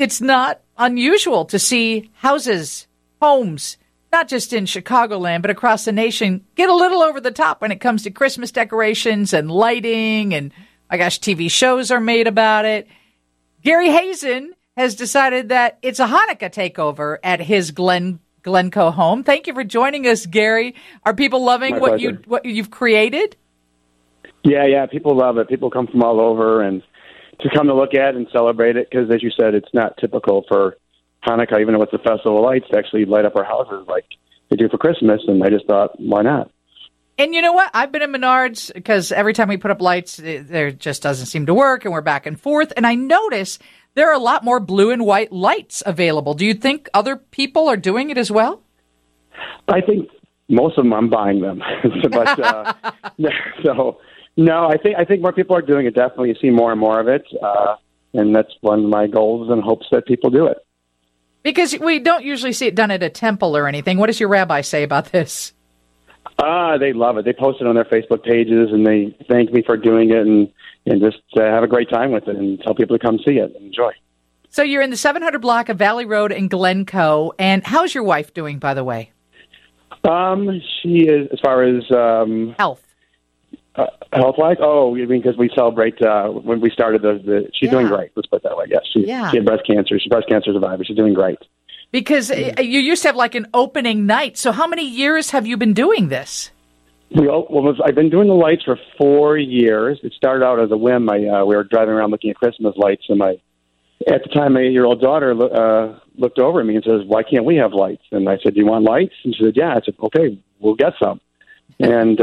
it's not unusual to see houses, homes, not just in Chicagoland, but across the nation, get a little over the top when it comes to Christmas decorations and lighting. And, my gosh, TV shows are made about it. Gary Hazen has decided that it's a Hanukkah takeover at his Glencoe home. Thank you for joining us, Gary. Are people loving what you've created? Yeah, people love it. People come from all over and to come to look at and celebrate it because, as you said, it's not typical for Hanukkah, even though it's a festival of lights, to actually light up our houses like they do for Christmas. And I just thought, why not? And you know what? I've been in Menards because every time we put up lights, there just doesn't seem to work, and we're back and forth. And I notice there are a lot more blue and white lights available. Do you think other people are doing it as well? I think most of them, I'm buying them. But so, no, I think more people are doing it. Definitely, you see more and more of it. And that's one of my goals and hopes that people do it. Because we don't usually see it done at a temple or anything. What does your rabbi say about this? They love it. They post it on their Facebook pages, and they thank me for doing it and just have a great time with it and tell people to come see it and enjoy. So you're in the 700 block of Valley Road in Glencoe. And how's your wife doing, by the way? She is, as far as health. Health-wise? Oh, you mean because we celebrate when we started she's doing great. Let's put it that way. Yes, she had breast cancer. She's a breast cancer survivor. She's doing great. Because you used to have like an opening night. So how many years have you been doing this? I've been doing the lights for 4 years. It started out as a whim. We were driving around looking at Christmas lights, and at the time, my 8-year-old daughter looked over at me and says, "Why can't we have lights?" And I said, "Do you want lights?" And she said, "Yeah." I said, "Okay, we'll get some." And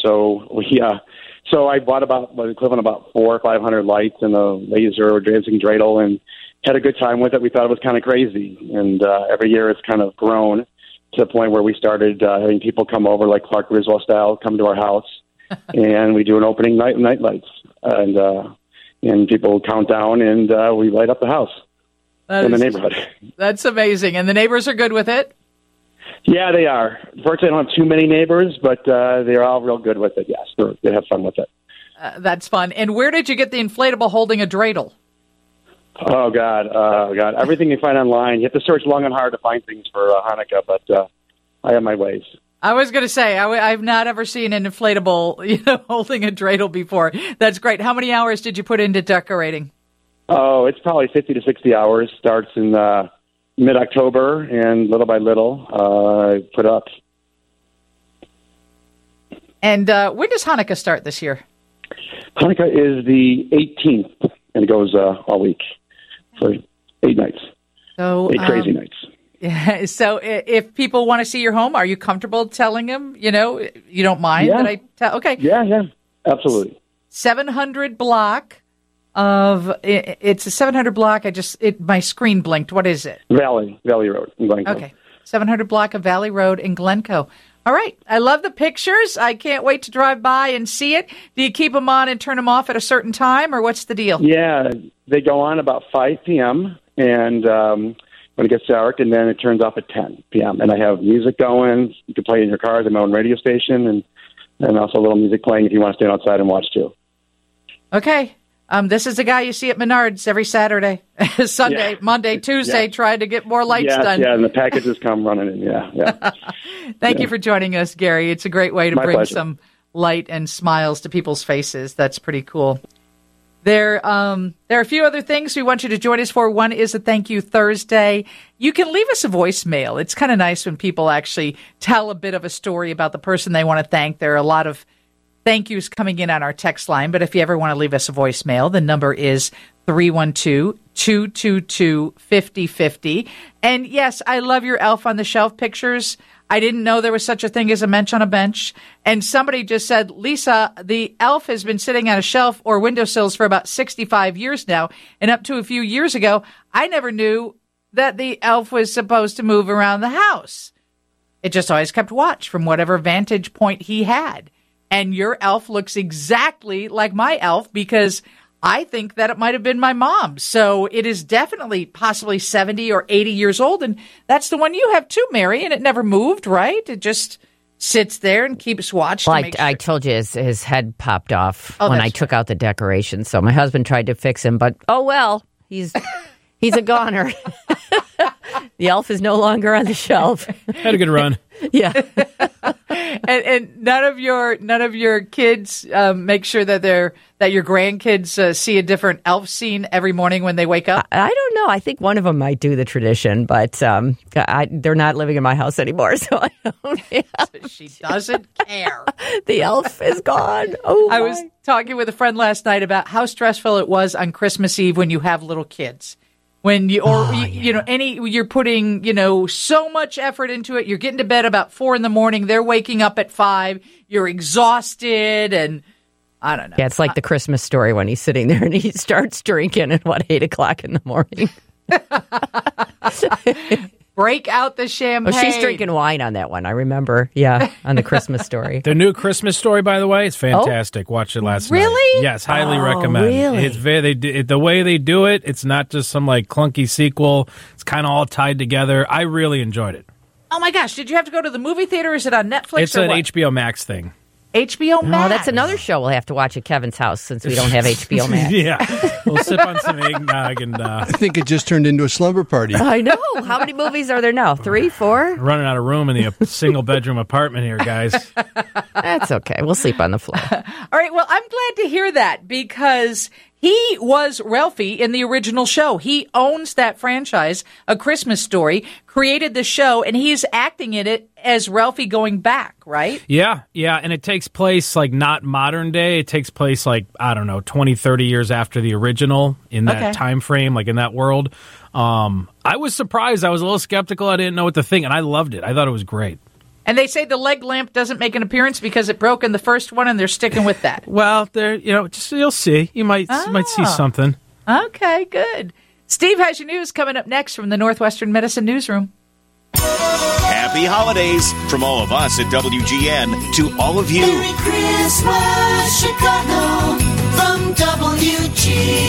so I bought about the equivalent about 400 or 500 lights and a laser or dancing dreidel, and had a good time with it. We thought it was kind of crazy, and every year it's kind of grown to the point where we started having people come over, like Clark Griswold style, come to our house, and we do an opening night lights, and people count down, and we light up the house in the neighborhood. That's amazing, and the neighbors are good with it. Yeah, they are. Fortunately, I don't have too many neighbors, but they're all real good with it, yes. They have fun with it. That's fun. And where did you get the inflatable holding a dreidel? Oh, God. Everything you find online. You have to search long and hard to find things for Hanukkah, but I have my ways. I was going to say, I've not ever seen an inflatable holding a dreidel before. That's great. How many hours did you put into decorating? Oh, it's probably 50 to 60 hours. Starts in mid-October, and little by little, I put up. And when does Hanukkah start this year? Hanukkah is the 18th, and it goes all week for 8 nights. So 8 crazy nights. Yeah. So if people want to see your home, are you comfortable telling them, you don't mind that I tell? Okay. Yeah, absolutely. 700 block. It's a 700 block. My screen blinked. What is it? Valley Road in Glencoe. Okay. 700 block of Valley Road in Glencoe. All right. I love the pictures. I can't wait to drive by and see it. Do you keep them on and turn them off at a certain time, or what's the deal? Yeah, they go on about 5 p.m. and when it gets dark, and then it turns off at 10 p.m. And I have music going. You can play in your car. I have my own radio station, and also a little music playing if you want to stand outside and watch too. Okay. This is the guy you see at Menards every Saturday, Sunday, Monday, Tuesday, trying to get more lights done. Yeah, and the packages come running in, yeah. Thank you for joining us, Gary. It's a great way to My bring pleasure. some light and smiles to people's faces. That's pretty cool. There are a few other things we want you to join us for. One is a Thank You Thursday. You can leave us a voicemail. It's kind of nice when people actually tell a bit of a story about the person they want to thank. There are a lot of thank yous coming in on our text line, but if you ever want to leave us a voicemail, the number is 312-222-5050. And yes, I love your Elf on the Shelf pictures. I didn't know there was such a thing as a mensch on a bench. And somebody just said, Lisa, the elf has been sitting on a shelf or windowsills for about 65 years now. And up to a few years ago, I never knew that the elf was supposed to move around the house. It just always kept watch from whatever vantage point he had. And your elf looks exactly like my elf because I think that it might have been my mom. So it is definitely possibly 70 or 80 years old. And that's the one you have too, Mary. And it never moved, right? It just sits there and keeps watch. Well, I told you his head popped off when I took out the decorations. So my husband tried to fix him, but oh well, he's He's a goner. The elf is no longer on the shelf. Had a good run. Yeah. And none of your kids make sure that your grandkids see a different elf scene every morning when they wake up? I don't know. I think one of them might do the tradition, but they're not living in my house anymore, so I don't. Yeah. She doesn't care. The elf is gone. Oh, I was talking with a friend last night about how stressful it was on Christmas Eve when you have little kids. When you're putting, so much effort into it. You're getting to bed about 4 a.m. They're waking up at 5. You're exhausted, and I don't know. Yeah, it's like the Christmas Story when he's sitting there and he starts drinking at 8 o'clock in the morning. Break out the champagne. Oh, she's drinking wine on that one. I remember. Yeah, on the Christmas Story. The new Christmas Story, by the way, is fantastic. Watched it last night. Really? Yes, highly recommend. Really? It's the way they do it. It's not just some clunky sequel. It's kind of all tied together. I really enjoyed it. Oh my gosh! Did you have to go to the movie theater? Or is it on Netflix? It's an HBO Max thing. HBO Max. Oh, that's another show we'll have to watch at Kevin's house since we don't have HBO Max. Yeah, we'll sip on some eggnog and. I think it just turned into a slumber party. I know. How many movies are there now? 3, 4? Running out of room in the single bedroom apartment here, guys. That's okay. We'll sleep on the floor. All right. Well, I'm glad to hear that because he was Ralphie in the original show. He owns that franchise, A Christmas Story, created the show, and he's acting in it as Ralphie going back, right? Yeah. And it takes place not modern day. It takes place 20, 30 years after the original in that time frame, in that world. I was surprised. I was a little skeptical. I didn't know what to think, and I loved it. I thought it was great. And they say the leg lamp doesn't make an appearance because it broke in the first one, and they're sticking with that. Well, you'll see. You might see something. Okay, good. Steve has your news coming up next from the Northwestern Medicine Newsroom. Happy holidays from all of us at WGN to all of you. Merry Christmas, Chicago, from WGN.